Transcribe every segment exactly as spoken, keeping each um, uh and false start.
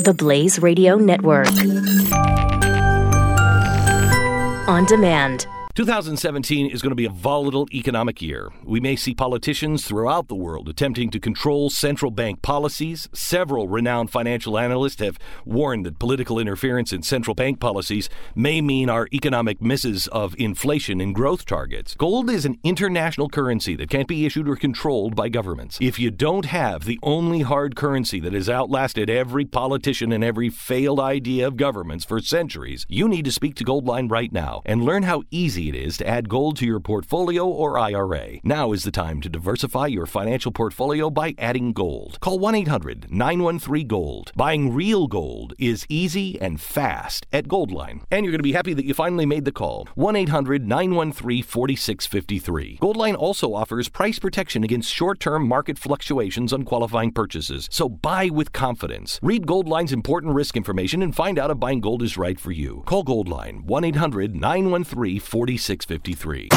The Blaze Radio Network. On demand. two thousand seventeen is going to be a volatile economic year. We may see politicians throughout the world attempting to control central bank policies. Several renowned financial analysts have warned that political interference in central bank policies may mean our economic misses of inflation and growth targets. Gold is an international currency that can't be issued or controlled by governments. If you don't have the only hard currency that has outlasted every politician and every failed idea of governments for centuries, you need to speak to Goldline right now and learn how easy it is to add gold to your portfolio or I R A. Now is the time to diversify your financial portfolio by adding gold. Call one eight hundred nine one three gold. Buying real gold is easy and fast at Goldline. And you're going to be happy that you finally made the call. one eight hundred nine one three four six five three. Goldline also offers price protection against short-term market fluctuations on qualifying purchases. So buy with confidence. Read Goldline's important risk information and find out if buying gold is right for you. Call Goldline one eight hundred nine one three four six five three.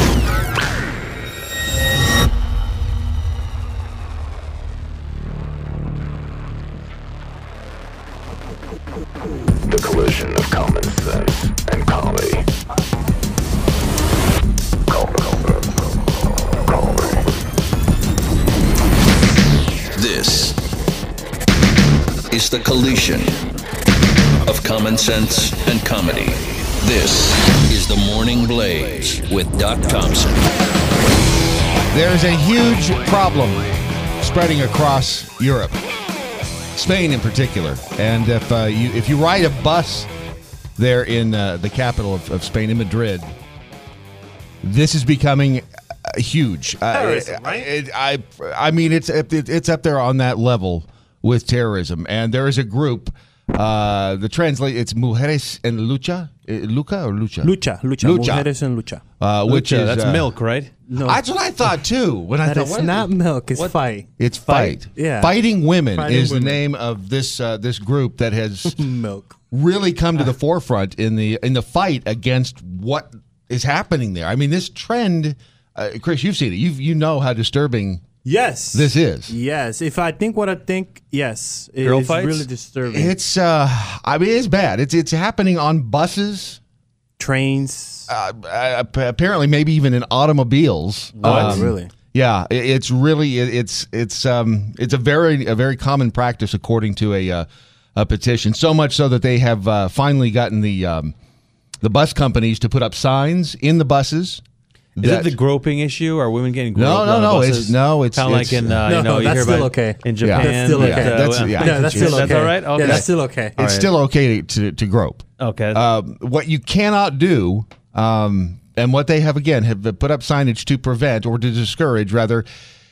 The collision of common sense and comedy. Call me. Call me. This is the collision of common sense and comedy. This is the Morning Blaze with Doc Thompson. There's a huge problem spreading across Europe, Spain in particular. And if uh, you if you ride a bus there in uh, the capital of, of Spain, in Madrid, this is becoming uh, huge. Terrorism, uh, right? It, I I mean, it's it, it's up there on that level with terrorism. And there is a group. Uh, the translate it's Mujeres en Lucha, uh, Luca or Lucha? Lucha, lucha, Lucha. Mujeres en lucha. Uh, which Lucha, is that's uh, milk, right? No, That's what I thought too. When I that thought, is what not is it? milk. It's What? fight. It's fight. Yeah. Fighting Women Fighting is Women. the name of this uh, this group that has Milk. really come to the forefront in the in the fight against what is happening there. I mean, this trend, uh, Chris, you've seen it. You you know how disturbing Yes. this is. Yes. If I think what I think, yes, it Girl is fights? really disturbing. It's uh, I mean, it's bad. It's it's happening on buses. Trains. Uh, uh, apparently, maybe even in automobiles. What? Um, Really? Yeah, it, it's really it, it's it's um it's a very a very common practice according to a uh, a petition. So much so that they have uh, finally gotten the um, the bus companies to put up signs in the buses. Is that- it the groping issue? Are women getting groped? No, no, on the no, buses? it's- no, it's- kind of like it's- in uh, No, you know no, you that's hear still about okay. in Yeah. Japan. That's still that, okay. uh, That's- well, yeah. yeah, that's still okay. That's all right. Okay. Yeah, that's still okay. It's still okay to to grope. okay. Um, what you cannot do, um, and what they have again have put up signage to prevent or to discourage, rather,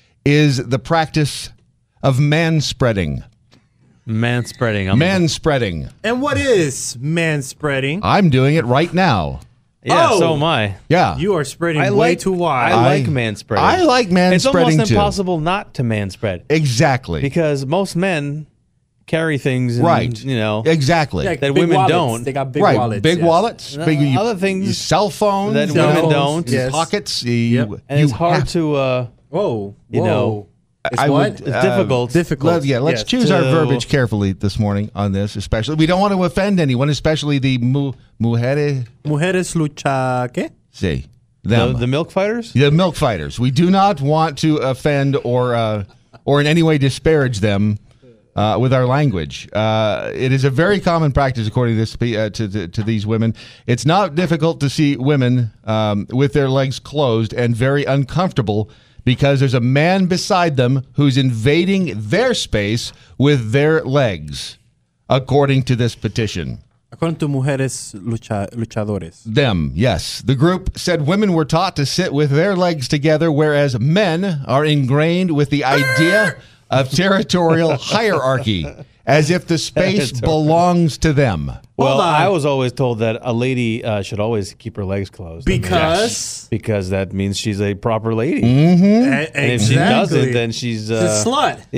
is the practice of manspreading. Man-spreading. I'm, Manspreading. And what is man spreading? I'm doing it right now. Yeah, Oh! so am I. Yeah, You are spreading I way like, too wide. I like I- man-spreading. I like manspreading It's almost too. impossible not to man-spread Exactly. because most men carry things, and, Right. You know, Exactly. Yeah, that big women wallets. don't. They got big right. wallets. Big yes. wallets. Uh, Big you- other things you- cell phones. that you Cell women phones, don't. yes. Pockets. You, Yep. and you it's hard have- to. Uh, Whoa. You whoa. know, It's I what? would, it's uh, difficult. Difficult. Let- yeah, let's Yes. choose our To- verbiage carefully this morning on this, especially. We don't want to offend anyone, especially the mu, mujeres. Mujeres lucha, ¿qué? See, The, them. the milk fighters. The milk fighters. We do not want to offend or uh, or in any way disparage them uh, with our language. Uh, it is a very common practice, according to this uh, to, to to these women. It's not difficult to see women um, with their legs closed and very uncomfortable because there's a man beside them who's invading their space with their legs, according to this petition. According to Mujeres lucha, Luchadores. Them, yes. The group said women were taught to sit with their legs together, whereas men are ingrained with the idea of territorial hierarchy, as if the space belongs to them. Well, Hold on. I was always told that a lady uh, should always keep her legs closed. Because? because that means she's a proper lady. Mm-hmm. A- And if she doesn't, then she's uh, She's a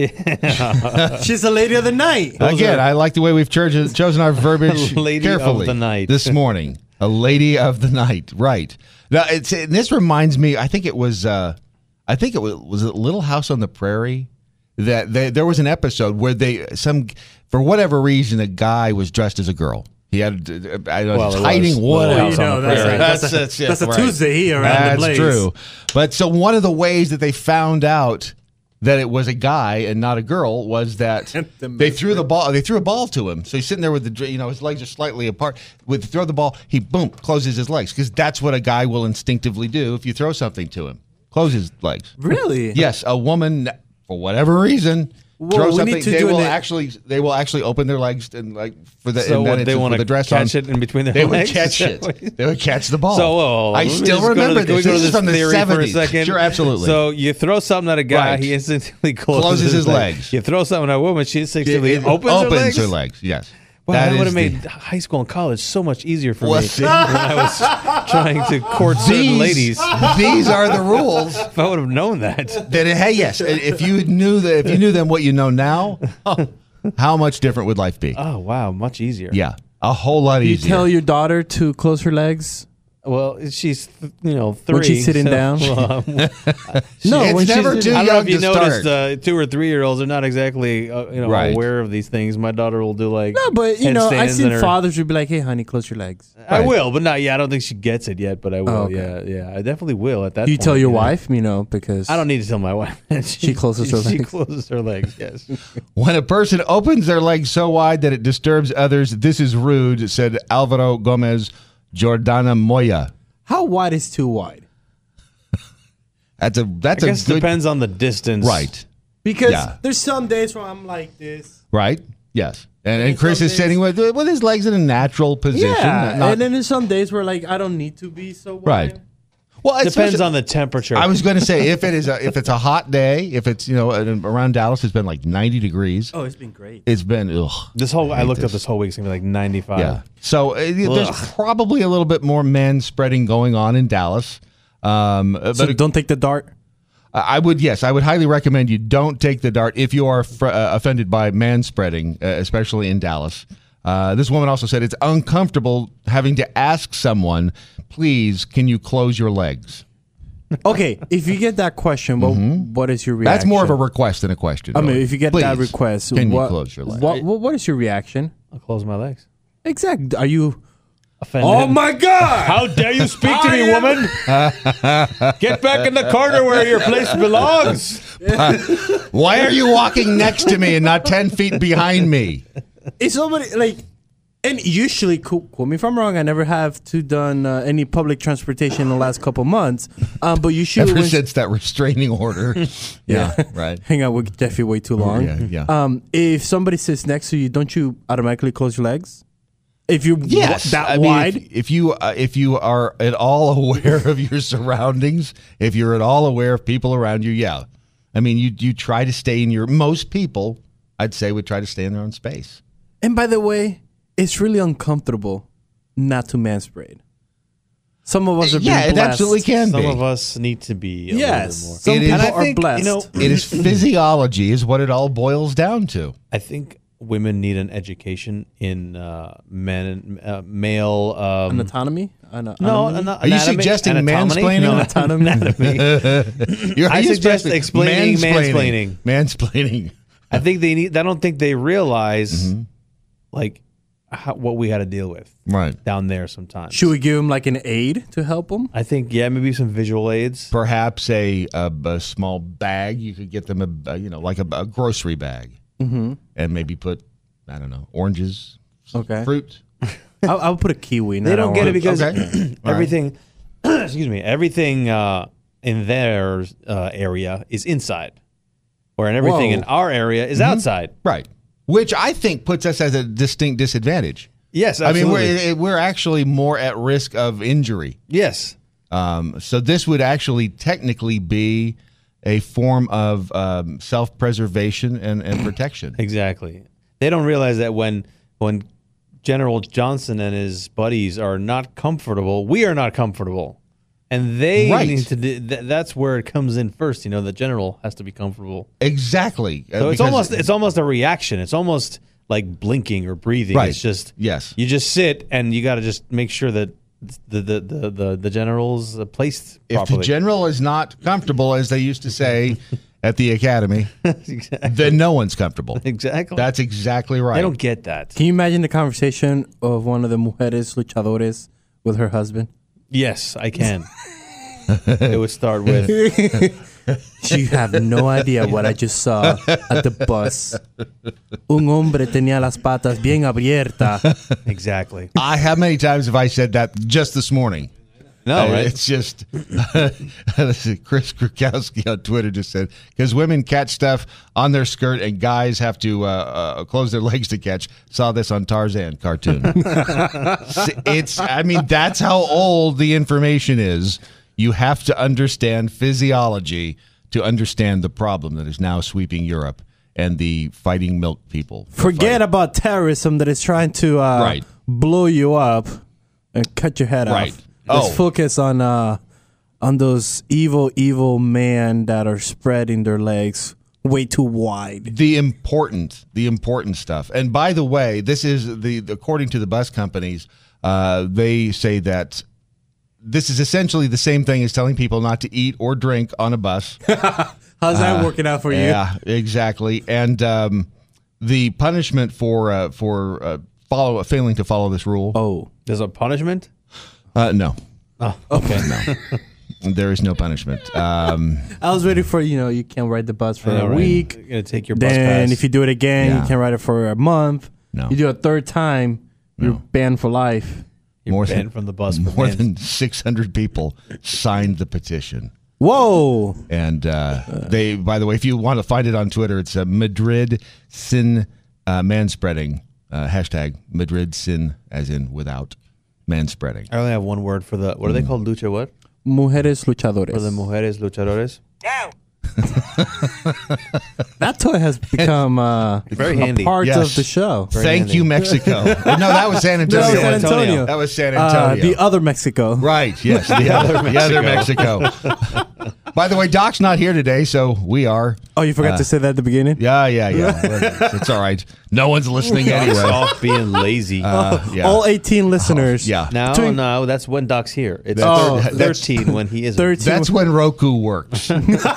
slut. She's a lady of the night. Again, I like the way we've chosen, chosen our verbiage Lady carefully of the night. this morning. A lady of the night, right? Now, it's and this reminds me. I think it was. Uh, I think it was. Was it Little House on the Prairie? that they, there was an episode where they some for whatever reason a guy was dressed as a girl. He had uh, I don't know, Well, it hiding was. what Well, else you on know, the that's prairie. a- that's a- it, that's a right. Tuesday here around the That's Blaze. true. But so one of the ways that they found out that it was a guy and not a girl was that The they threw the ball. They threw a ball to him. So he's sitting there with the dr- you know his legs are slightly apart. With throw the ball, he boom closes his legs because that's what a guy will instinctively do if you throw something to him. Close his legs. Really? Yes, a woman for whatever reason Whoa, throw we something. need to They do will an- actually they will actually open their legs and like for the So and then what, it's they with want the to dress catch on. it in between their They legs? would catch it. They would catch the ball. So uh, I let me still just go to remember the- can we this. go to This is this from the theory for a seventies. second? Sure, absolutely. So you throw something at a guy, Right. he instantly closes, Closes his leg. legs. You throw something at a woman, she instinctively It opens, her legs. her legs. Yes. Wow, that, is would have the- made high school and college so much easier for Well, me see? when I was trying to court certain These, ladies. these are the rules. If I would have known that, That hey, yes, if you knew that, if you knew them, what you know now, oh, how much different would life be? oh wow, much easier. Yeah, a whole lot You easier. tell your daughter to close her legs? Well, she's th- you know three. When she's sitting so, down? well, No, It's when she's never too I don't know young if you to noticed, start. uh, two or three year olds are not exactly uh, you know Right. aware of these things. My daughter will do like No, but you know, I've headstands seen in her- fathers who be like, "Hey, honey, close your legs." I Right. will, but not. Yeah, I don't think she gets it yet. But I will. Oh, okay. Yeah, yeah, I definitely will at that. Do you point, tell your know. wife? You know, because I don't need to tell my wife. she, She closes her She legs. closes her legs. Yes. When a person opens their legs so wide that it disturbs others, this is rude," said Alvaro Gomez Jordana Moya. How wide is too wide? That's a that's I a guess good it depends on the distance. right, Because Yeah. there's some days where I'm like this. right, yes. And, and And Chris some is days- sitting with with his legs in a natural position. Yeah, not- and then there's some days where like I don't need to be so wide. right. Well, it Depends on the temperature. I was going to say if it is a, if it's a hot day, if it's you know around Dallas, it's been like ninety degrees. Oh, it's been great. It's been ugh. this whole. I hate looked up this. this whole week. It's gonna be like ninety-five. Yeah. So uh, there's Ugh. probably a little bit more man spreading going on in Dallas. Um, uh, So but don't take the dart. I would, yes, I would highly recommend you don't take the dart if you are fr- uh, offended by man spreading, uh, especially in Dallas. Uh, this woman also said it's uncomfortable having to ask someone, please, can you close your legs? Okay, if you get that question, what what is your reaction? That's more of a request than a question. I mean, really. if you get that Please, request, can what, you close your legs? What, what what is your reaction? I'll close my legs. Exactly. Are you? Offended. Oh my God! How dare you speak to me, woman? Get back in the corner where your place belongs. Why are you walking next to me and not ten feet behind me? Is somebody like? And usually, quote, quote me if I'm wrong. I never have to done uh, any public transportation in the last couple months. Um, but you should Ever when- since that restraining order. Yeah. right. hang out with Jeffy way too long. Yeah, yeah. Um, if somebody sits next to you, don't you automatically close your legs? If you're Yes, wa- that I mean, wide. If, if you uh, if you are at all aware of your surroundings, if you're at all aware of people around you, yeah. I mean, you you try to stay in your. Most people, I'd say, would try to stay in their own space. And by the way, it's really uncomfortable not to manspread. Some of us are Yeah, being it blessed. absolutely can Some be. of us need to be a Yes, little bit some It people is- And I are think, blessed. you know, It is physiology, is what it all boils down to. more. I think women need an education in uh, men, uh, male. Um, Anatomy? Ana- no, anatomy? ana- Are you anatomy? suggesting Anatomy? mansplaining? No, Anatomy. anatomy. You're, I you suggest suggesting explaining mansplaining. Mansplaining. I think they need. I don't think they realize Mm-hmm. like how, what we had to deal with Right. down there sometimes. Should we give him like an aid to help him? I think yeah, maybe some visual aids. Perhaps a, a a small bag. You could get them a, a you know like a, a grocery bag, mm-hmm. and maybe put I don't know oranges, Okay. fruit. I'll, I'll put a kiwi. They don't get it because Okay. All everything. excuse me. Everything uh, in their uh, area is inside, where everything Whoa. in our area is outside. Right. Which I think puts us at a distinct disadvantage. Yes, I mean, absolutely. we're, we're actually more at risk of injury. yes. Um, so this would actually technically be a form of um, self-preservation and, and protection. Exactly. They don't realize that when when General Johnson and his buddies are not comfortable, we are not comfortable, and they Right. need to. Do, th- that's where it comes in first. You know, the general has to be comfortable. Exactly. Uh, So it's because- almost it's almost a reaction. It's almost like blinking or breathing. Right. It's just Yes. You just sit and you got to just make sure that the the the the, the general's uh, placed if properly. the general is not comfortable, as they used to say, at the academy, exactly. then no one's comfortable. Exactly. That's exactly right. I don't get that. Can you imagine the conversation of one of the mujeres luchadores with her husband? Yes, I can. It would start with, You have no idea what I just saw at the bus. Un hombre tenía las patas bien abiertas. exactly. I, how many times have I said that just this morning? No, Uh, right? It's just Chris Krukowski on Twitter just said, because women catch stuff on their skirt and guys have to uh, uh, close their legs to catch. Saw this on Tarzan cartoon. It's, I mean, that's how old the information is. You have to understand physiology to understand the problem that is now sweeping Europe and the fighting milk people. Forget about terrorism that is trying to uh, Right. blow you up and cut your head Right. off. Let's Oh. focus on uh, on those evil, evil men that are spreading their legs way too wide. the important, the important stuff. And by the way, this is the according to the bus companies, uh, they say that this is essentially the same thing as telling people not to eat or drink on a bus. How's that working out for you? Yeah, exactly. And um, the punishment for uh, for uh, follow failing to follow this rule. Oh, There's a punishment? Uh, no, Oh, okay. no, there is no punishment. Um, I was waiting for, you know, you can't ride the bus for I know, a right? week. You're going to take your bus Then pass. if you do it again, Yeah. you can't ride it for a month. No. You do it a third time, you're banned for life. You're more banned than- from the bus. for more bans. than six hundred people signed the petition. Whoa. And uh, they, by the way, if you want to find it on Twitter, it's a Madrid sin uh, manspreading uh, hashtag Madrid sin as in without manspreading. I only have one word for the, what are they called? Lucha what? Mujeres luchadores. For the mujeres luchadores? That toy has become uh, Very a handy. part Yes. of the show. Very Thank handy. you, Mexico. no, that was San Antonio. No, San Antonio. That was San Uh, Antonio. the other Mexico. Right, yes, the, other, the other Mexico. By the way, Doc's not here today, so we are. Oh, you forgot Uh, to say that at the beginning? Yeah, yeah, yeah. It's all right. No one's listening anyway. Stop being lazy. Uh, yeah. All eighteen listeners. yeah. no, Twin- no, that's when Doc's here. It's That's- thir- that's- thirteen when he isn't. thirteen. That's when Roku works.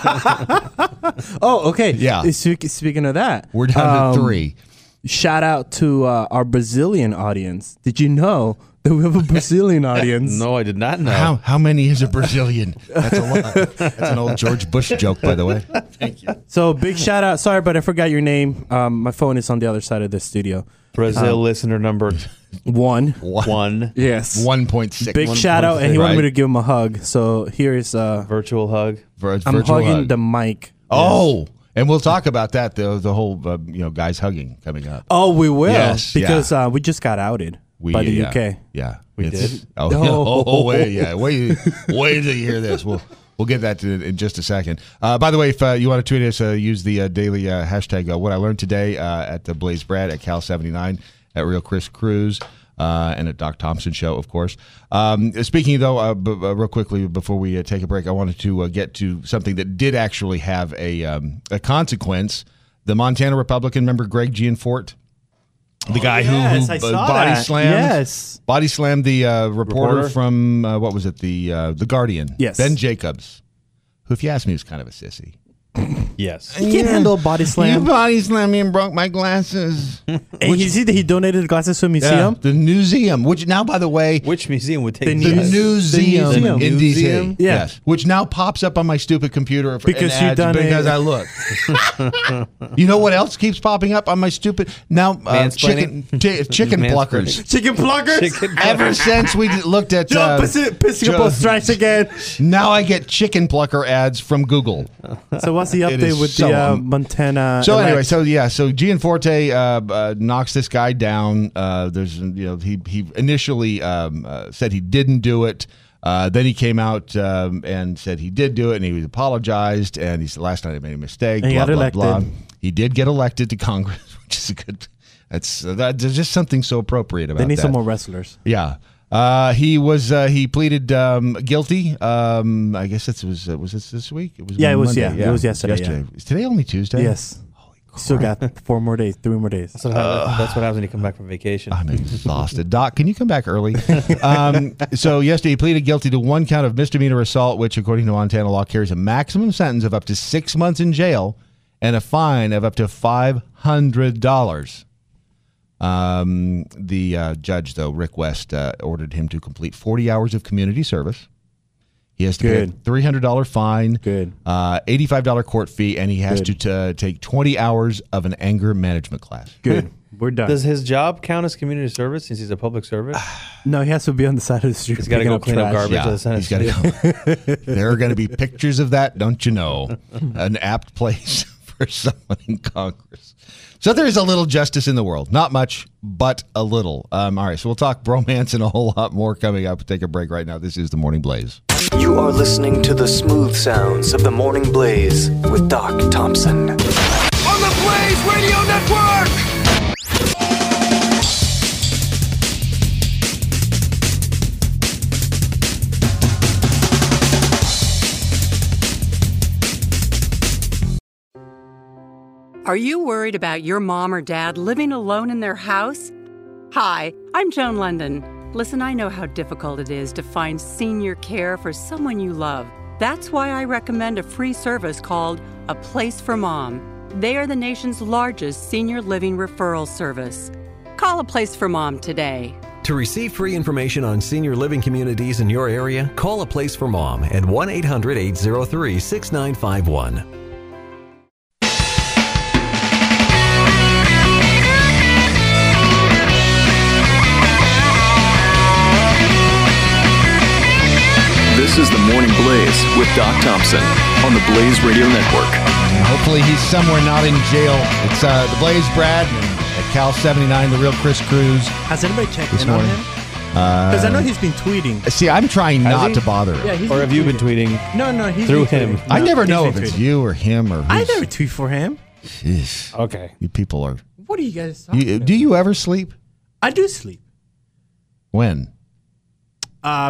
Oh, okay. Yeah. Speak- Speaking of that, We're down um, to three. Shout out to uh, our Brazilian audience. Did you know that we have a Brazilian audience? No, I did not know. How how many is a Brazilian? That's a lot. That's an old George Bush joke, by the way. Thank you. So big shout out. Sorry, but I forgot your name. Um, my phone is on the other side of the studio. Brazil listener number One. one. Yes. One point six. Big shout out, and he wanted me Right. to give him a hug. So here is uh, Virtual hug. For a I'm virtual hugging hug. the mic. Oh, and we'll talk about that. The the whole uh, you know guys hugging coming up. Oh, we will Yes, because yeah. uh, we just got outed We, by the yeah, U K. Yeah, We It's- did? Oh, No. yeah. oh, oh, wait, yeah. Wait, wait till you hear this. We'll we'll get that to, in just a second. Uh, by the way, if uh, you want to tweet us, uh, use the uh, daily uh, hashtag. Uh, what I learned today uh, at the Blaze Brad at Cal seventy-nine at Real Chris Cruz. Uh, and at Doc Thompson Show, of course. Um, speaking, though, uh, b- uh, real quickly before we uh, take a break, I wanted to uh, get to something that did actually have a um, a consequence. The Montana Republican, remember Greg Gianforte? The guy yes, who, I who uh, saw body that. slammed Yes. body slammed the uh, reporter, Reporter? from, uh, what was it, the uh, the Guardian. Yes. Ben Jacobs, who, if you ask me, was kind of a sissy. Yes. He can't handle a body slam. You body slammed me and broke my glasses. And you see that he donated glasses to a museum? The museum, which now, by the way, Which museum would take The the Yes. museum, The museum. in D C. Museum? Yeah. Yes, which now pops up on my stupid computer for, Because and you ads done because a- I look. You know what else keeps popping up on my stupid now? Uh, chicken Mansplaining? t- chicken Mansplaining. pluckers. Chicken pluckers? Chicken Ever since we d- looked at Joe uh, Pis- Piscopo Joe- strikes again. now I get chicken plucker ads from Google. So what's the It update is with so the uh, um, Montana? So elect? anyway, so yeah, so Gianforte uh, uh, knocks this guy down. Uh, there's you know he he initially um, uh, said he didn't do it. Uh, then he came out um, and said he did do it, and he apologized. And he said last night I made a mistake. And he blah, got blah, elected. blah. He did get elected to Congress, which is a good. That's uh, that, there's just something so appropriate about they need that. some more wrestlers. Yeah. Uh, he was uh, he pleaded um, guilty. Um, I guess it was uh, was this this week? It was Yeah, it was- Monday. yeah, it was yesterday, Is today only Tuesday? Yes. Holy Still got four more days, three more days. That's what, happens, that's what happens when you come back from vacation. I'm exhausted. Doc, can you come back early? Um, so yesterday he pleaded guilty to one count of misdemeanor assault, which according to Montana law carries a maximum sentence of up to six months in jail and a fine of up to five hundred dollars. Um, the uh, judge, though, Rick West, uh, ordered him to complete forty hours of community service. He has to Good. pay a three hundred dollars fine, Good. Uh, eighty-five dollars court fee, and he has Good. to uh, take twenty hours of an anger management class. Good. We're done. Does his job count as community service since he's a public servant? no, he has to be on the side of the street. He's got to go clean up garbage. Yeah, to the Senate. he's got to go. There are going to be pictures of that, don't you know? An apt place for someone in Congress. So there's a little justice in the world. Not much, but a little. Um, all right, so we'll talk bromance and a whole lot more coming up. Take a break right now. This is The Morning Blaze. You are listening to the smooth sounds of the Morning Blaze with Doc Thompson. On the Blaze Radio Network! Are you worried about your mom or dad living alone in their house? Hi, I'm Joan London. Listen, I know how difficult it is to find senior care for someone you love. That's why I recommend a free service called A Place for Mom. They are the nation's largest senior living referral service. Call A Place for Mom today. To receive free information on senior living communities in your area, call A Place for Mom at one eight hundred eight oh three six nine five one. This is the Morning Blaze with Doc Thompson on the Blaze Radio Network. And hopefully he's somewhere not in jail. It's uh, the Blaze Brad and at Cal seventy-nine, the real Chris Cruz. Has anybody checked This in on morning. him? Because I know he's been tweeting. See, I'm trying Has not he? to bother him. Yeah, he's Or been have you been tweeting. tweeting? No, no, he's Through been him. tweeting. I No, never he's know if been it's tweeting. you or him or I who's. never tweet for him. Jeez. Okay. You people are. What are you guys talking You, about? do you ever sleep? I do sleep. When? Uh,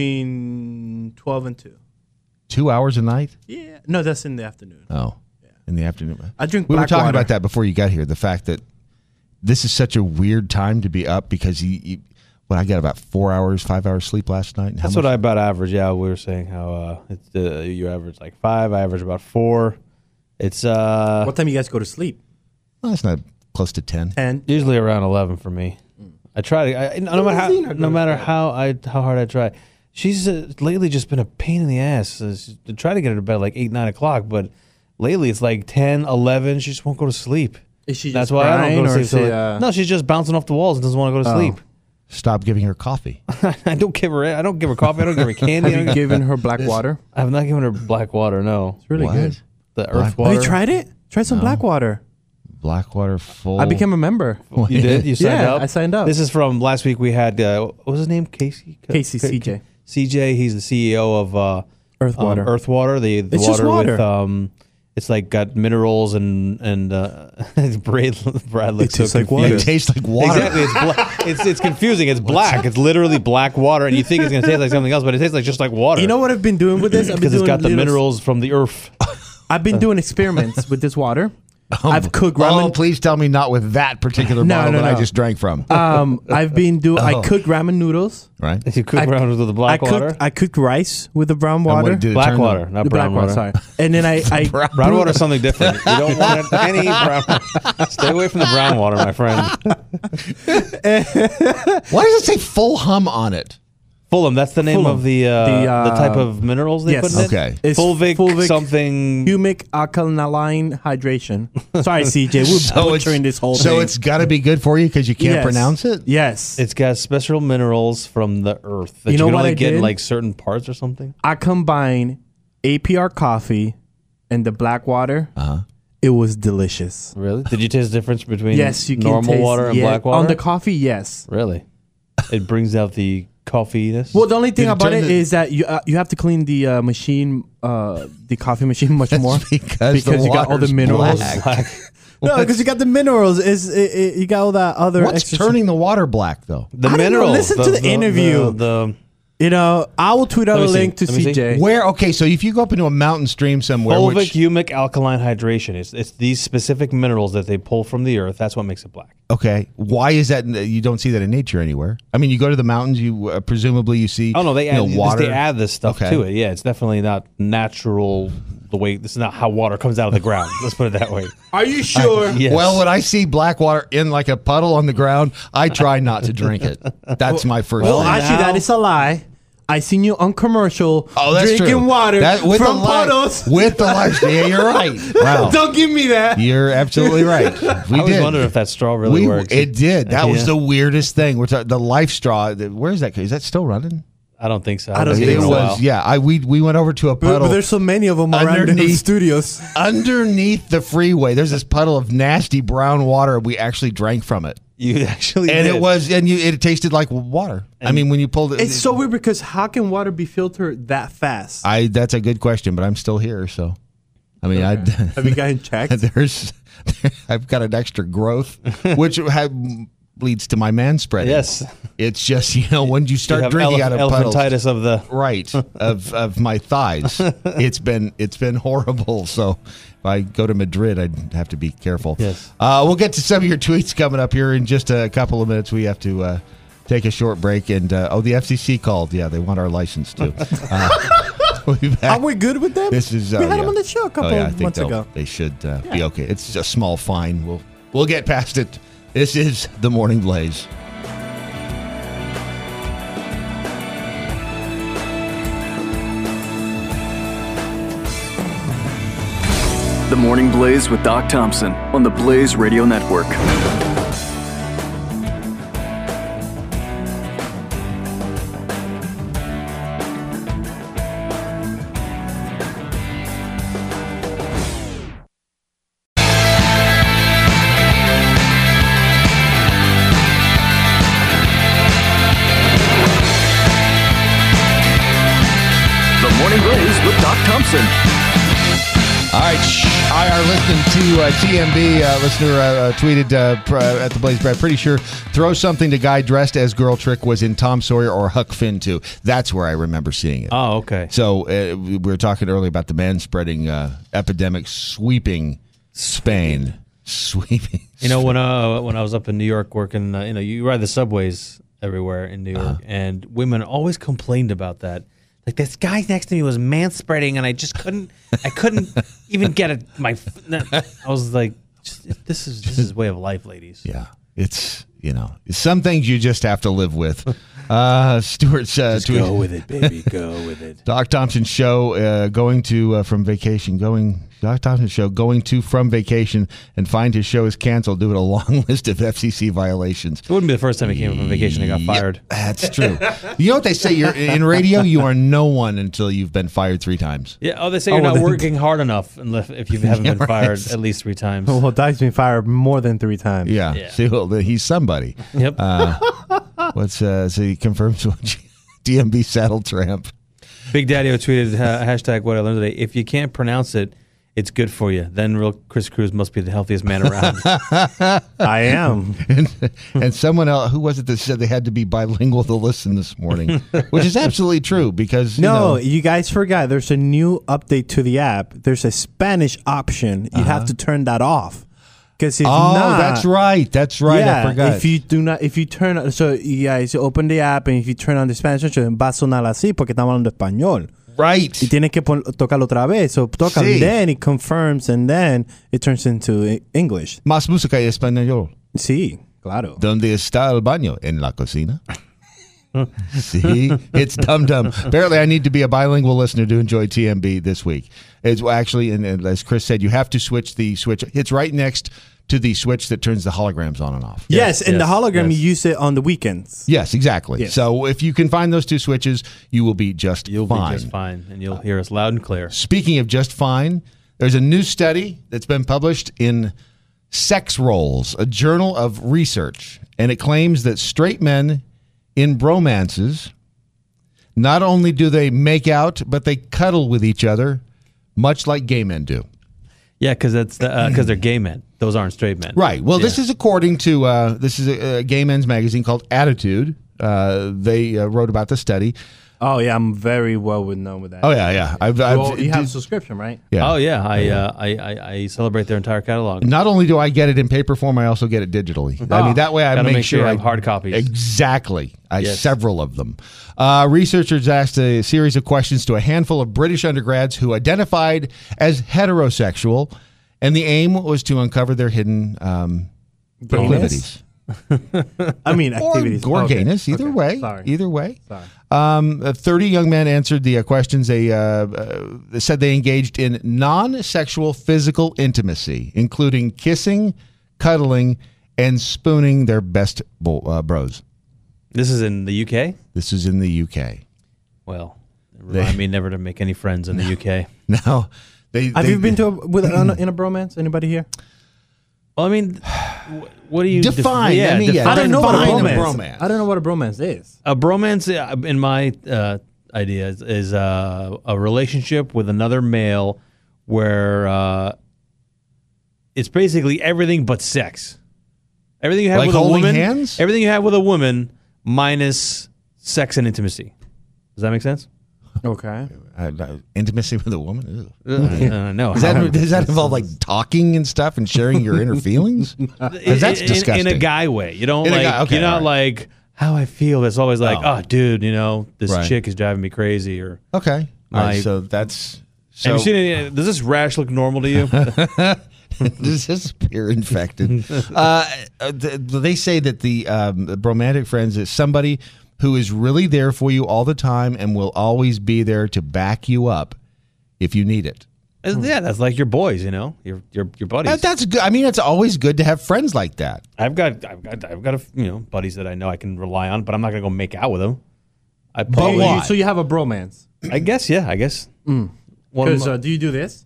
between twelve and two. Two hours a night? Yeah. No, that's in the afternoon. Oh, in the afternoon. I drink We were black talking water. about that before you got here. The fact that this is such a weird time to be up because you, you what I got about four hours, five hours sleep last night. And how That's much- what I about average. Yeah, we were saying how uh, it's uh, you average like five. I average about four. It's uh, What time you guys go to sleep? Well, it's not close to ten. Ten. usually around eleven for me. I try to. I, no matter Zena how, goes no matter there. how I how hard I try. She's uh, lately just been a pain in the ass. Uh, she's- I try to get her to bed like eight, nine o'clock, but lately it's like ten, eleven. She just won't go to sleep. Is she That's just why I don't crying, go to or sleep. is till, it, like- uh, no, she's just bouncing off the walls and doesn't want to go to Oh. sleep. Stop giving her coffee. I don't give her. I don't give her coffee. I don't give her candy. I, Have don't you give- given her black water? I have not given her black water. No, It's really What? good. the Black- earth water. Have you tried it? Try some black water. Blackwater full. I became a member. You did? You signed Yeah, up? I signed up. This is from last week. We had, uh, what was his name? Casey? Casey, Ca- C J. C J, he's the C E O of uh, Earth um, water. Earth Water. The, the It's just water, water. with, um, it's like got minerals and, and uh, Brad, Brad looks It tastes so like It water. confused. tastes like water. Exactly. It's, bla- it's, it's confusing. It's black. It's literally black water. And you think it's going to taste like something else, but it tastes like just like water. You know what I've been doing with this? I've been Because it's doing got the little- minerals from the earth. I've been doing experiments with this water. I've cooked Oh, ramen. please tell me not with that particular No, bottle no, that I no. just drank from. Um, I've been doing. Oh. I cooked ramen noodles. right? You cook I- around with the I black cooked. water. I cooked rice with the brown And water. what did it Black turn water, to? not the brown black water. water. Sorry. And then I. I Brown water is something different. You don't want any brown. Stay away from the brown water, my friend. Why does it say full hum on it? Fulham. That's the name Fulham. of the uh, The, the, uh, type of minerals they yes. put in it. Okay. It's Fulvic, fulvic something. Humic alkaline hydration. Sorry, C J. We're So butchering it's, this whole so thing. it's got to be good for you because you can't Yes. pronounce it? Yes. It's got special minerals from the earth that You you, know can what only I get in did? like certain parts or something. I combine A P R coffee and the black water. Uh-huh. It was delicious. Really? Did you taste the difference between Yes, you can normal taste, water and yeah, black water? on the coffee. Yes. Really? It brings out the coffeeness. Well, the only thing Did it about turn it the- is that you uh, you have to clean the uh, machine, uh, the coffee machine, much more because the you got all the water's minerals. black. Black. No, because you got the minerals. Is it, it, you got all that other. What's extra- turning the water black, though? The I don't know. minerals. Listen the, to the interview. The, You know, I will tweet out Let a me see. link to Let me C J. see. Where? Okay, so if you go up into a mountain stream somewhere, Fulvic which, humic alkaline hydration. It's, it's these specific minerals that they pull from the earth. That's what makes it black. okay, why is that? You don't see that in nature anywhere. I mean, you go to the mountains, you uh, presumably you see. Oh no, they you add know, this- water. they add this stuff Okay. to it. Yeah, it's definitely not natural. The way this is not how water comes out of the ground. Let's put it that way. Are you sure? Yes. Well, when I see black water in like a puddle on the ground, I try not to drink it. That's my first. Well, thing. actually, that is a lie. I seen you on commercial Oh, that's drinking true. water That- with from the li- puddles. with the life. Yeah, you're right. Wow. Don't give me that. You're absolutely right. We I always did. wondered if that straw really we, works. It did. That was Yeah. the weirdest thing. We're talking the life straw. the- Where is that? Is that still running? I don't think so. I don't haven't think seen It in a was. while. Yeah. I we we went over to a But, puddle but there's so many of them around the Underneath- studios. underneath the freeway. There's this puddle of nasty brown water. We actually drank from it, You actually and did. it was and you it tasted like water. I mean, when you pulled it, It's so weird because how can water be filtered that fast? I that's a good question, but I'm still here. So, I mean, I Have you gotten checked? there's I've got an extra growth, which ha leads to my man spreading. Yes. It's just, you know, when you You start have drinking elef- out of puddles, elephantitis of the. right, of of my thighs, it's been it's been horrible. So if I go to Madrid, I'd have to be careful. Yes. Uh, we'll get to some of your tweets coming up here in just a couple of minutes. We have to uh, take a short break. And, uh, oh, the F C C called. Yeah, they want our license, too. Uh, we'll be back. Are we good with them? This is uh, we had yeah. them on the show a couple oh, yeah, I of think months they'll- ago. They should uh, be okay. It's a small fine. We'll we'll get past it. This is the Morning Blaze. The Morning Blaze with Doc Thompson on the Blaze Radio Network. The Morning Blaze with Doc Thompson. All right, shh. I are listening to uh, T M B. Uh, listener uh, uh, tweeted uh, pr- uh, at the Blaze Brad. Pretty sure throw something to guy dressed as Girl Trick was in Tom Sawyer or Huck Finn too. That's where I remember seeing it. Oh, okay. So uh, we were talking earlier about the man spreading uh, epidemic sweeping Spain, sweeping. You know, when uh, when I was up in New York working, uh, you know, you ride the subways everywhere in New York, Uh-huh. and women always complained about that. Like, this guy next to me was manspreading, and I just couldn't, I couldn't even get it. My, I was like, just, this is this is way of life, ladies. Yeah, it's you know some things you just have to live with. Uh, Stuart's uh, Just tweet- go with it, baby. Go with it. Doc Thompson show uh, going to uh, from vacation going Doc Thompson show going to from vacation and find his show is canceled due to a long list of F C C violations. It wouldn't be the first time he came from vacation and got Yeah, fired. that's true. You know what they say? You're in radio. You are no one until you've been fired three times. Yeah. Oh, they say Oh, you're well, not then- working hard enough unless if you haven't Yeah, been right. fired at least three times. Well, Doc's been fired more than three times. Yeah. Yeah. See, well, he's somebody. Yep. Uh, what's uh, so he confirms D M B saddle tramp. Big Daddy tweeted uh, hashtag what I learned today. If you can't pronounce it, it's good for you. Then real Chris Cruz must be the healthiest man around. I am. and, and someone else, who was it that said they had to be bilingual to listen this morning? Which is absolutely true because you No, know, you guys forgot. There's a new update to the app. There's a Spanish option. You have to turn that off. Because if oh, not, that's right, that's right. yeah, I forgot. if you do not, if you turn, so you guys open the app and if you turn on the Spanish option, va a sonar así porque estamos hablando español. right, Y tienes que pon, tocarlo otra vez. So toca, Sí. then it confirms and then it turns into e- English. más música y español. Sí, claro. ¿Dónde está el baño? En la cocina. See, it's dumb dumb. Apparently, I need to be a bilingual listener to enjoy T M B this week. It's well, actually, and, and as Chris said, you have to switch the switch. It's right next to the switch that turns the holograms on and off. Yes, and the yes, hologram, yes. you use it on the weekends. Yes, exactly. Yes. So if you can find those two switches, you will be just You'll fine. be just fine, and you'll hear us loud and clear. Speaking of just fine, there's a new study that's been published in Sex Roles, a journal of research, and it claims that straight men in bromances not only do they make out, but they cuddle with each other, much like gay men do. Yeah, because that's because uh, they're gay men. Those aren't straight men. Right. Well, this Yeah. is according to uh, this is a, a gay men's magazine called Attitude. Uh, they uh, wrote about the study. Oh yeah, I'm very well known with that. Oh yeah, yeah. I've, I've, well, you have a did- subscription, right? Yeah. Oh yeah, I, uh, I I I celebrate their entire catalog. Not only do I get it in paper form, I also get it digitally. I Oh. mean, that way I Gotta make, make sure you I have hard copies. Exactly. I, Yes. Several of them. Uh, researchers asked a series of questions to a handful of British undergrads who identified as heterosexual, and the aim was to uncover their hidden um, proclivities. I mean, Or, activities. or Okay. gayness, either Okay. way. Sorry. Either way. Sorry. Um, uh, thirty young men answered the uh, questions. They, uh, uh, they said they engaged in non-sexual physical intimacy, including kissing, cuddling, and spooning their best bo- uh, bros. This is in the U K. This is in the U K. Well, remind me never to make any friends in the U K. Now, they Have they- you been to a, with a, in a bromance? Anybody here? Well, I mean, wh- what do you Define, Yeah, I mean, yeah, I don't know what a define a bromance. bromance. I don't know what a bromance is. A bromance, uh, in my uh, idea, is, is uh, a relationship with another male where uh, it's basically everything but sex. Everything you have Like with a holding woman, hands? everything you have with a woman minus sex and intimacy. Does that make sense? Okay. Uh, uh, intimacy with a woman? Ew. Uh, no. Does that, does that involve like talking and stuff and sharing your inner feelings? 'Cause that's in, disgusting. In a guy way. You don't In a like. guy- okay, you're not all right. like how I feel. It's always like, Oh. oh, dude, you know, this Right. chick is driving me crazy. Or Okay. All right, My- so that's... So, have you seen any, does this rash look normal to you? this is peer infected. uh, th- they say that the um, the romantic friends is somebody who is really there for you all the time and will always be there to back you up if you need it. yeah, that's like your boys. You know, your your your buddies. That, that's good. I mean, it's always good to have friends like that. I've got I've got I've got a, you know buddies that I know I can rely on, but I'm not gonna go make out with them. I But probably, you, so you have a bromance. I guess yeah, I guess. One of Because my- uh, do you do this?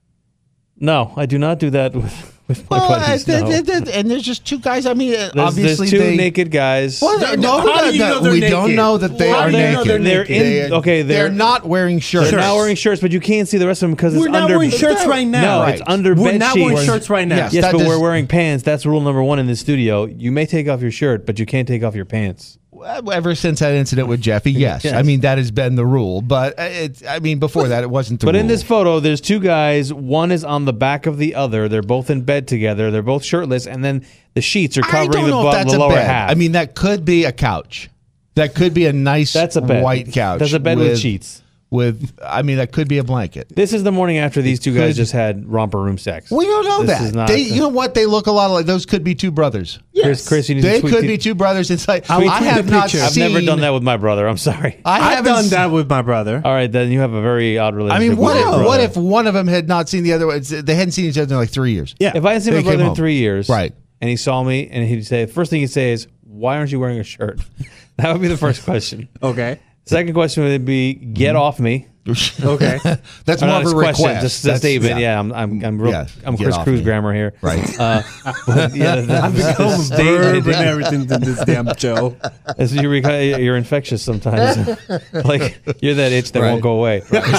no, I do not do that with, with my Well, buddies. uh, no. th- th- th- and there's just two guys. I mean, uh, There's, obviously there's two they, naked guys. Well, no, no, How no, do you no, know they're we naked? don't know that they How are do you know naked. they're They're naked? in- okay, they're- they're not wearing shirts. They're not wearing shirts, but you can't see the rest of them because We're it's not under wearing shirts right now. No, Right. it's under We're bed not sheets. wearing shirts right now. Yes. Yes, That but does- we're wearing pants. That's rule number one in the studio. You may take off your shirt, but you can't take off your pants. Ever since that incident with Jeffy, yes. Yes. I mean, that has been the rule. But uh, it's, I mean, before that, it wasn't the But rule. in this photo, there's two guys. One is on the back of the other. They're both in bed together. They're both shirtless, and then the sheets are I covering don't the, know if butt, that's the a lower bed. half. I mean, that could be a couch. That could be a nice that's a bed. white couch. That's a bed with, sheets. With, I mean, that could be a blanket. This is the morning after these two guys could- just had romper room sex. We don't know This that. is not- they, you know what? They look a lot like those. Could be two brothers. Chris, Chris, you need They to tweet could the- be two brothers. It's like I will I tweet have the not picture. seen. I've never done that with my brother. I'm sorry. I I've haven't done s- that with my brother. All right, then you have a very odd I relationship. mean, what with if your what brother. if one of them had not seen the other one? They hadn't seen each other in like three years. Yeah. If I hadn't seen They my came brother in home. three years, Right. and he saw me, and he'd say, the first thing he'd say is, "Why aren't you wearing a shirt?" That would be the first question. Okay. Second question would be, "Get off me." Okay. That's Or more not of a a question, request. just a That's- statement. Yeah, I'm, I'm, I'm, real, Yeah, I'm get Chris off Cruz me. grammar here. Right. Uh, but yeah, the, I've the become a statement verb and is- everything in this damn show. is you're, beca- you're infectious sometimes. Like you're that itch that Right. won't go away.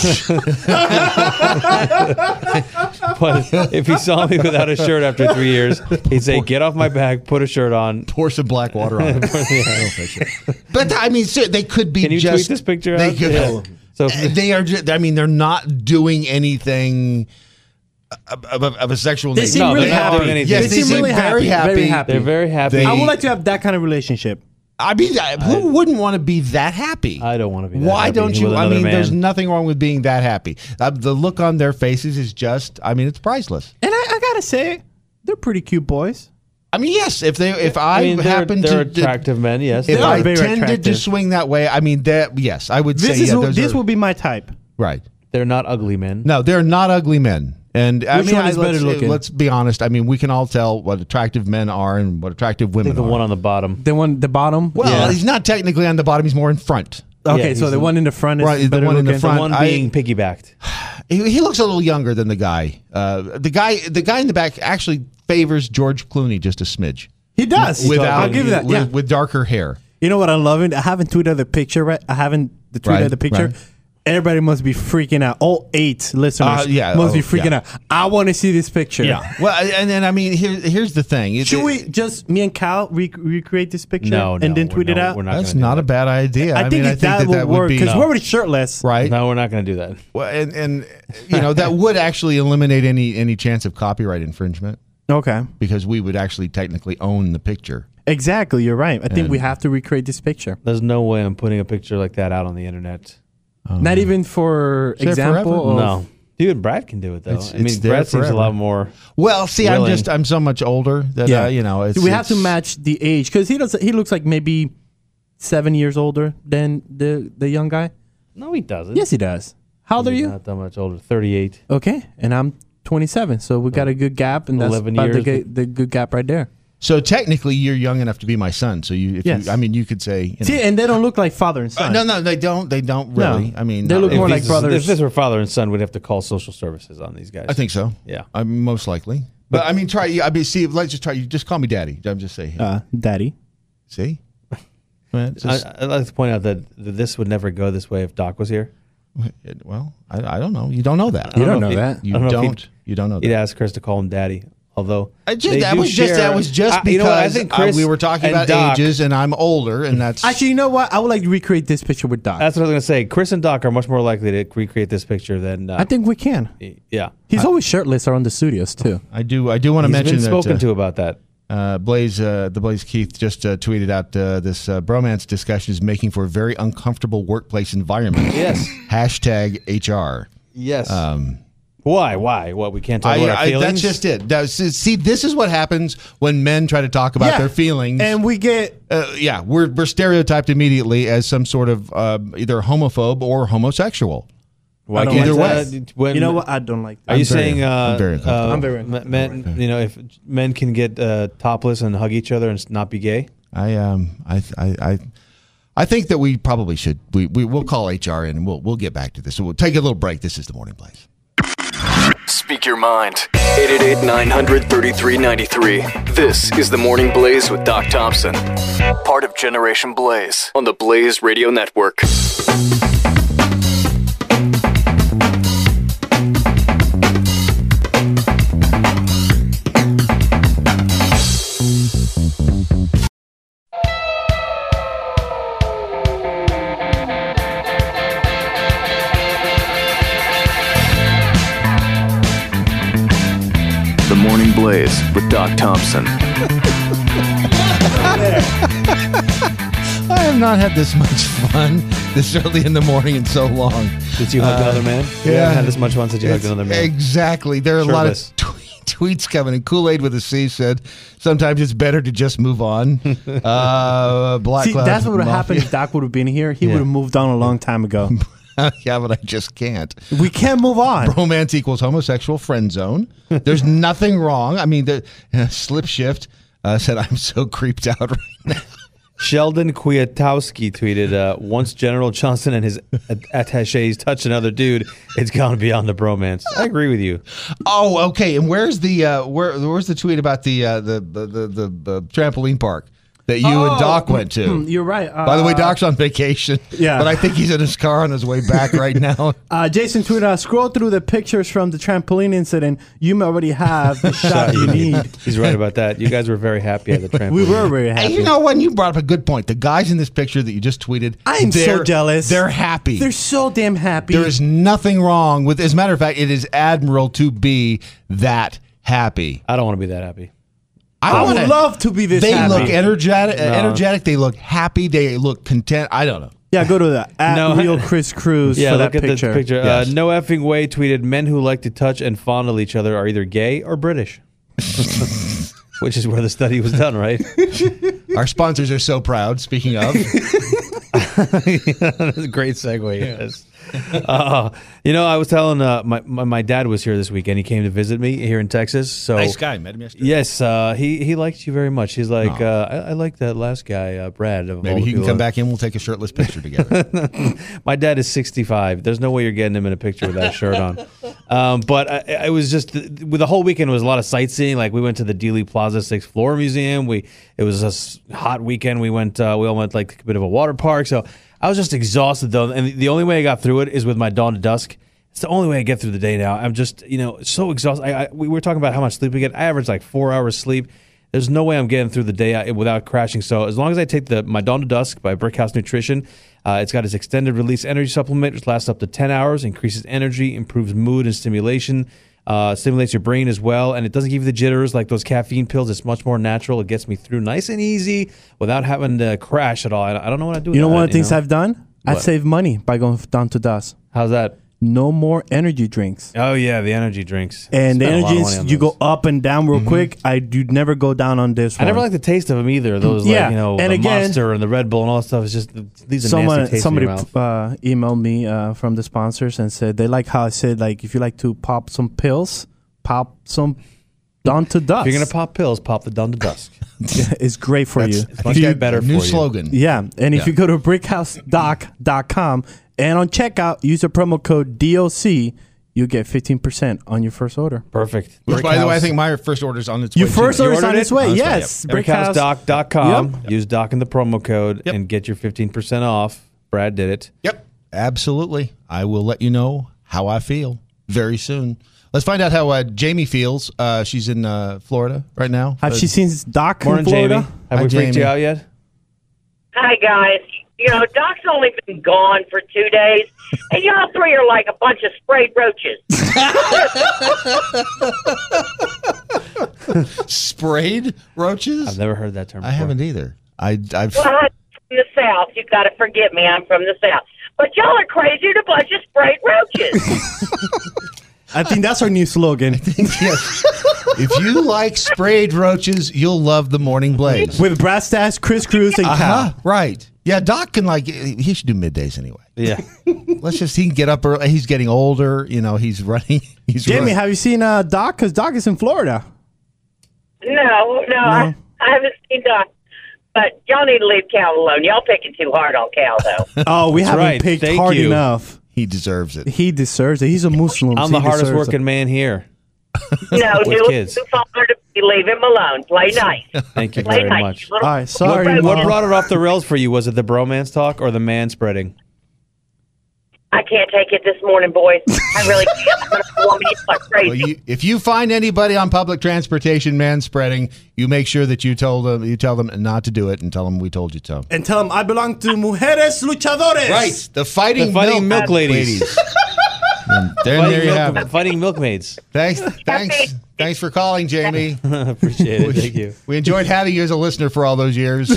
But if he saw me without a shirt after three years, he'd say, "Get off my back, put a shirt on." Pour some black water on it. Yeah. But I mean, so they could be Can you just tweet this picture They out? could. Yeah. So They are. Just, I mean, they're not doing anything of, of, of a sexual They nature. seem No, really they're not happy. doing anything. Yes, they, seem really very happy. Very happy. happy. they're very happy. They- I would like to have that kind of relationship. I mean, I- who wouldn't want to be that happy? I don't want to be. That Why happy don't you? with I another mean, man. there's nothing wrong with being that happy. Uh, the look on their faces is just. I mean, it's priceless. And I, I gotta say, they're pretty cute boys. I mean, yes. If they, if I, I mean, they're, happen they're to, attractive men. Yes, if They I are very tended to attractive. swing that way, I mean, that yes, I would This say is yeah, who- those this are- will be my type. right. they're not ugly men. No, they're not ugly men. And I Which mean, one I- is let's, better looking? let's be honest. I mean, we can all tell what attractive men are and what attractive I women think the are. one on the bottom. The one, the bottom. well, Yeah. he's not technically on the bottom. He's more in front. Okay, Yeah, so he's the in- one in the front is Right, the better one in the looking. front. The one I- being piggybacked. He, he looks a little younger than the guy. Uh, the guy, the guy in the back actually favors George Clooney just a smidge. He does. Without, I'll give you that. With, Yeah. with darker hair. You know what I'm loving? I haven't tweeted the picture. Right? I haven't the tweeted Right, the picture. right. Everybody must be freaking out. All eight listeners Uh, yeah, must oh, be freaking yeah. out. I want to see this picture. Yeah. Well, and then I mean, here, here's the thing. It- Should it- we just me and Cal re- recreate this picture No, no, and then we're tweet it no- out? we're not That's gonna do not that. a bad idea. I, I, think, mean, it, I think that, that, will that work would be because we're already shirtless. right. No, we're not going to do that. Well, and and you know that would actually eliminate any any chance of copyright infringement Okay. because we would actually technically own the picture. Exactly. You're right. I think And- we have to recreate this picture. There's no way I'm putting a picture like that out on the internet. Not even for Is it example. forever? Of, No. Dude, Brad can do it, though. It's- I mean, it's there Brad seems a forever. lot more... Well, see, I'm Willing. just I'm so much older that Yeah. uh, you know it's, we have to it's- match the age because he does. He looks like maybe seven years older than the the young guy. No, he doesn't. Yes, he does. How old are He's you? Not that much older. thirty-eight. Okay, and I'm twenty-seven, so we got a good gap, and that's eleven about the, years. ga- the good gap right there. So technically, you're young enough to be my son. So you, if Yes. you, I mean, you could say, you know, See, and they don't look like father and Uh, son. no, no, they don't. They don't No. really. I mean, They look if more these- like brothers. If this were father and son, we'd have to call social services on these guys. I think so. Yeah. I'm most likely. But I mean, try. I mean, see. Let's just try. You just call me daddy. I'm just saying. Uh, daddy. See. Well, it's I, just- I'd like to point out that, that this would never go this way if Doc was here. well, I, I don't know. You don't know that. You don't know if he- that. You I don't know if don't. he'd- You don't know He'd that. ask Chris to call him Daddy. Although I just, they that do was just share- that was just I- because you know what, I think uh, Chris we were talking and about Doc- ages, and I'm older, and that's Actually, you know what? I would like to recreate this picture with Doc. That's what I was going to say. Chris and Doc are much more likely to recreate this picture than. Uh, I think we can. Yeah. He's always shirtless around the studios too. I do. I do want to He's mention been spoken that, uh, to about that. Uh, Blaze, uh, the Blaze Keith just uh, tweeted out uh, this uh, bromance discussion is making for a very uncomfortable workplace environment. Yes. Hashtag H R. Yes. Um, Why? Why? What? We can't talk I, about our I, feelings? that's just it. That- see, this is what happens when men try to talk about Yeah. their feelings. And we get uh, yeah, we're we're stereotyped immediately as some sort of uh, either homophobe or homosexual. Why I don't can't like uh, that. when- you know what? I don't like that. Are you I'm very- saying uh, I'm very uh, uncomfortable. I'm very m- men? You know, if men can get uh, topless and hug each other and s- not be gay? I um I I I, I think that we probably should we we will call H R in and we'll we'll get back to this. So we'll take a little break. This is the Morning Blaze. Speak your mind. eight eight eight, nine hundred, thirty-three ninety-three. This is the Morning Blaze with Doc Thompson. Part of Generation Blaze on the Blaze Radio Network. The Morning Blaze with Doc Thompson. I have not had this much fun this early in the morning in so long. Did you hug another man? You yeah. haven't had this much fun since you hugged It's- another man. Exactly. There are a lot of Shirtless. tweet, tweets coming. And Kool-Aid with a C said, sometimes it's better to just move on. Uh, Black See, Cloud that's what would have Mafia. happened if Doc would have been here. He Yeah. would have moved on a long time ago. Yeah, but I just can't. We can't move on. Romance equals homosexual friend zone. There's nothing wrong. I mean, the uh, Slip Shift uh, said, I'm so creeped out right now. Sheldon Kwiatkowski tweeted, uh, once General Johnson and his a- attaches touch another dude, it's gone beyond the bromance. I agree with you. Oh, okay. And where's the uh, where? Where's the tweet about the uh, the, the, the the the trampoline park that you Oh, and Doc went to? You're right. Uh, By the way, Doc's on vacation. Yeah. but I think he's in his car on his way back right now. Uh, Jason tweeted, uh, scroll through the pictures from the trampoline incident. You may already have the shot you need. He's right about that. You guys were very happy at the trampoline. We were very Hey, happy. you know what? You brought up a good point. The guys in this picture that you just tweeted, I'm so they're- jealous. They're happy. They're so damn happy. There is nothing wrong with. As a matter of fact, it is admirable to be that happy. I don't want to be that happy. I would wanna- love to be this They happy. look energetic. No. Energetic. They look happy. They look content. I don't know. Yeah, go to the at No. real Chris Cruz Yeah, for look that at picture. the picture. Yes. Uh, no effing way tweeted, men who like to touch and fondle each other are either gay or British. Which is where the study was done, right? Our sponsors are so proud. Speaking of, That's a great segue. Yes. Uh, you know, I was telling uh, my, my my dad was here this weekend. He came to visit me here in Texas. So nice guy. Met him yesterday. Yes, uh, he he liked you very much. He's like, Aw. uh, I, I like that last guy, uh, Brad. Of all Maybe the he can people. come back in. We'll take a shirtless picture together. My dad is sixty-five. There's no way you're getting him in a picture with that shirt on. Um, but I, I was just with the whole weekend was a lot of sightseeing. Like we went to the Dealey Plaza Sixth Floor Museum. We it was a s- hot weekend. We went. Uh, we all went like a bit of a water park. So I was just exhausted though, and the only way I got through it is with my dawn to dusk. It's the only way I get through the day now. I'm just, you know, so exhausted. I, I, we were talking about how much sleep we get. I average like four hours sleep. There's no way I'm getting through the day without crashing. So as long as I take the my Dawn to Dusk by Brickhouse Nutrition, uh, it's got its extended release energy supplement, which lasts up to ten hours, increases energy, improves mood and stimulation, uh, stimulates your brain as well, and it doesn't give you the jitters like those caffeine pills. It's much more natural. It gets me through nice and easy without having to crash at all. I, I don't know what I do. You know without one of it, the things know? I've done? What? I've saved money by going Dawn to Dusk. How's that? No more energy drinks. Oh, yeah, the energy drinks. And the Spent a lot of energy, money on you those. go up and down real quick. I do never go down on this I one. never like the taste of them either. Those, Yeah, like, you know, and the again- Monster and the Red Bull and all that stuff. It's just, these are Someone, nasty taste somebody in your mouth. uh, emailed me uh, from the sponsors and said they like how I said, like, if you like to pop some pills, pop some Dawn to Dusk. If you're going to pop pills, pop the Dawn to Dusk. It's great for you. It's much better for New you. slogan. Yeah, and if Yeah. you go to brickhouse doc dot com and on checkout, use the promo code D O C, you get fifteen percent on your first order. Perfect. Which, by the way, I Brickhouse- think my first order's on its Your way. first too. order's ordered on it? its way, On its way, yes. yep. brickhouse doc dot com. Yep. Use Doc in the promo code Yep. and get your fifteen percent off. Brad did it. Yep, absolutely. I will let you know how I feel very soon. Let's find out how uh, Jamie feels. Uh, she's in uh, Florida right now. Have Uh, she seen Doc in Morning, Florida? Jamie. Have Hi, we freaked Jamie. you out yet? Hi, guys. You know, Doc's only been gone for two days, and y'all three are like a bunch of sprayed roaches. sprayed roaches? I've never heard that term I before. haven't either. I, I've. Well, I'm from the South. You've got to forgive me. I'm from the South. But y'all are crazy to a bunch of sprayed roaches. I think that's our new slogan. Yes. If you like sprayed roaches, you'll love the Morning Blaze. With Brad Stats, Chris Cruz, and Uh-huh, Cal. right. Yeah, Doc can like, he should do middays anyway. Yeah. Let's just, he can get up early. He's getting older. You know, he's running. He's Jamie, running. have you seen uh, Doc? Because Doc is in Florida. No, no, I, I haven't seen Doc. But y'all need to leave Cal alone. Y'all picking too hard on Cal, though. Oh, we That's haven't right. picked Thank hard you. enough. He deserves it. He deserves it. He's a Muslim. I'm so the he hardest deserves working man here. No, With do kids. too far to be. Leave him alone. Play nice. Thank you Play very nice. much. Little- All right, sorry, little What Mom. brought it off the rails for you? Was it the bromance talk or the man spreading? I can't take it this morning, boys. I really can't. I'm going to want me like crazy. Well, you, if you find anybody on public transportation man spreading, you make sure that you told them, you tell them not to do it, and tell them we told you so. And tell him I belong to Mujeres Luchadores. Right, the fighting, The fighting milk, milk ladies. And there, Fighting there you milk- have it. Fighting milkmaids. Thanks, thanks, thanks for calling, Jamie. Appreciate it. Thank you. We enjoyed having you as a listener for all those years.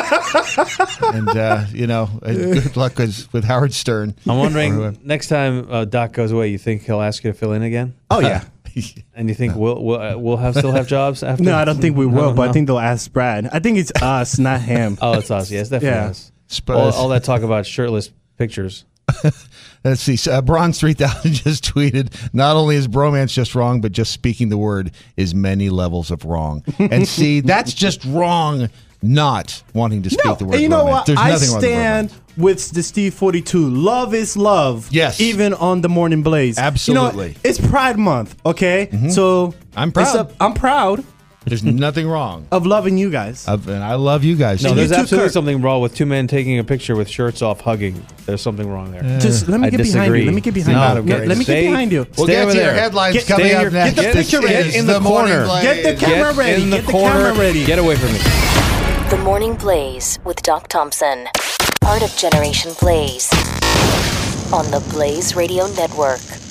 And uh, you know, uh, good luck with, with Howard Stern. I'm Or wondering, whoever. next time uh, Doc goes away, you think he'll ask you to fill in again? Oh, yeah. And you think we'll we'll, uh, we'll have still have jobs after? No, I don't think we will, No, but no. I think they'll ask Brad. I think it's us, not him. Oh, it's us. Yes, definitely Yeah. us. Sp- All, all that talk about shirtless pictures. Let's see. Uh, Bronze three thousand just tweeted, not only is bromance just wrong, but just speaking the word is many levels of wrong. And see, that's just wrong, not wanting to speak No, the word and you know bromance. what? There's I nothing wrong with stand with the Steve forty-two. Love is love. Yes. Even on the Morning Blaze. Absolutely. You know, it's Pride Month, okay? So I'm it's proud. a- I'm proud There's nothing wrong. of loving you guys. Of- and I love you guys. No, too. there's you too, absolutely Kurt. something wrong with two men taking a picture with shirts off hugging. There's something wrong there. Just let me I get behind disagree. you. Let me get behind No, you. get- Let, let me stay- get behind you. We'll Stay get over to your there. headlines Get- coming stay up your- next. get the This picture ready. is Get in the Morning corner. Blaze. Get the camera Get ready. in the Get the corner. camera ready. Get away from me. The Morning Blaze with Doc Thompson. Part of Generation Blaze on the Blaze Radio Network.